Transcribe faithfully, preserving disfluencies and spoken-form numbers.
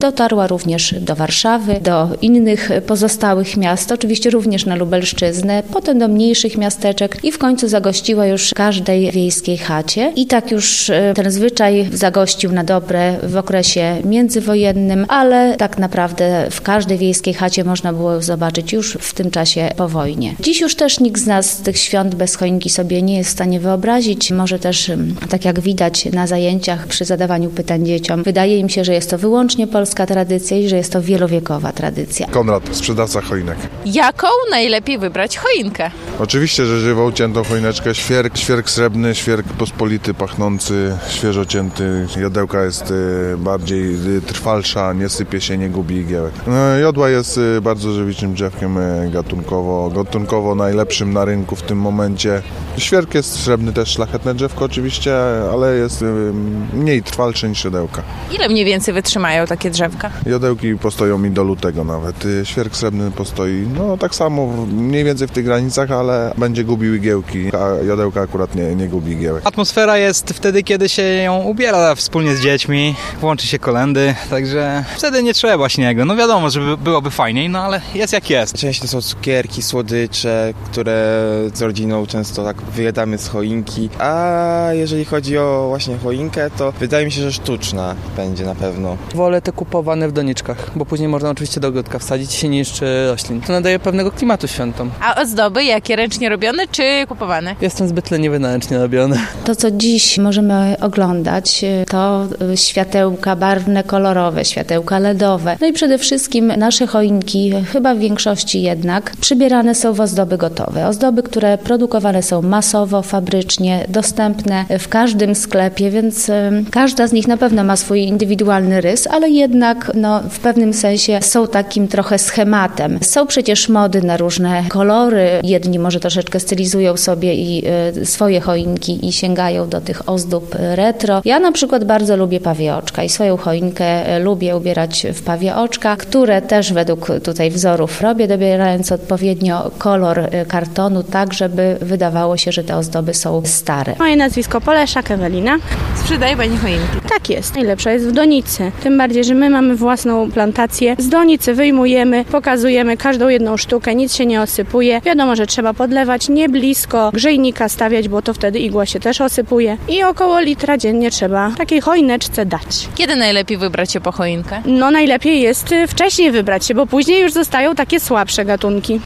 Dotarła również do Warszawy, do innych pozostałych miast, oczywiście również na Lubelszczyznę, potem do mniejszych miasteczek i w końcu zagościła już w każdej wiejskiej chacie. I tak już ten zwyczaj zagościł na dobre w okresie międzywojennym, ale tak naprawdę w każdej wiejskiej chacie można było zobaczyć już w tym czasie po wojnie. Dziś już też nikt z nas tych świąt bez choinki sobie nie jest w stanie wyobrazić. Może też, tak jak widać na zajęciach przy zadawaniu pytań dzieciom, wydaje im się, że jest to wyłącznie polska tradycja i że jest to wielowiekowa tradycja. Konrad, sprzedawca choinek. Jaką najlepiej wybrać choinkę? Oczywiście, że żywą, ciętą choineczkę, świerk, świerk srebrny, świerk pospolity, pachnący, świeżo cięty. Jodełka jest bardziej trwalsza, nie sypie się, nie gubi igiełek. Jodła jest bardzo żywicznym drzewkiem gatunkowo, gatunkowo najlepszym na rynku w tym momencie. Świerk jest srebrny, też szlachetne drzewko oczywiście, ale jest mniej trwalszy niż jodełka. Ile mniej więcej wytrzymają takie drzewka? Jodełki postoją mi do lutego nawet. Świerk srebrny postoi, no tak samo, mniej więcej w tych granicach, ale będzie gubił igiełki, a jodełka akurat nie, nie gubi igiełek. Atmosfera jest wtedy, kiedy się ją ubiera wspólnie z dziećmi, włączy się kolędy, także wtedy nie trzeba śniegu. No wiadomo, że byłoby fajniej, no ale jest jak jest. Część to są cukierki, słodycze, które z rodziną często tak wyjadamy z choinki, a jeżeli chodzi o właśnie choinkę, to wydaje mi się, że sztuczna będzie na pewno. Wolę te kupowane w doniczkach, bo później można oczywiście do ogródka wsadzić i się niszczy roślin. To nadaje pewnego klimatu świątom. A ozdoby jakie? Ręcznie robione czy kupowane? Jestem zbyt leniwy na ręcznie robione. To, co dziś możemy oglądać, to światełka barwne, kolorowe, światełka ledowe. No i przede wszystkim nasze choinki, chyba w większości jednak, przybierane są w ozdoby gotowe. Ozdoby, które produkowane są masowo, fabrycznie, dostępne w każdym sklepie, więc każda z nich na pewno ma swój indywidualny rys, ale jednak no, w pewnym sensie są takim trochę schematem. Są przecież mody na różne kolory. Jedni może troszeczkę stylizują sobie i y, swoje choinki i sięgają do tych ozdób retro. Ja na przykład bardzo lubię pawie oczka i swoją choinkę lubię ubierać w pawie oczka, które też według tutaj wzorów robię, dobierając odpowiednio kolor kartonu, tak żeby wydawało się, że te ozdoby są stare. Moje nazwisko Poleszak Ewelina. Sprzedaje pani choinki? Tak jest. Najlepsza jest w donicy. Tym bardziej, że my mamy własną plantację. Z donicy wyjmujemy, pokazujemy każdą jedną sztukę, nic się nie osypuje. Wiadomo, że trzeba podlewać nie blisko grzejnika stawiać, bo to wtedy igła się też osypuje. I około litra dziennie trzeba takiej choineczce dać. Kiedy najlepiej wybrać się po choinkę? No najlepiej jest wcześniej wybrać się, bo później już zostają takie słabsze gatunki.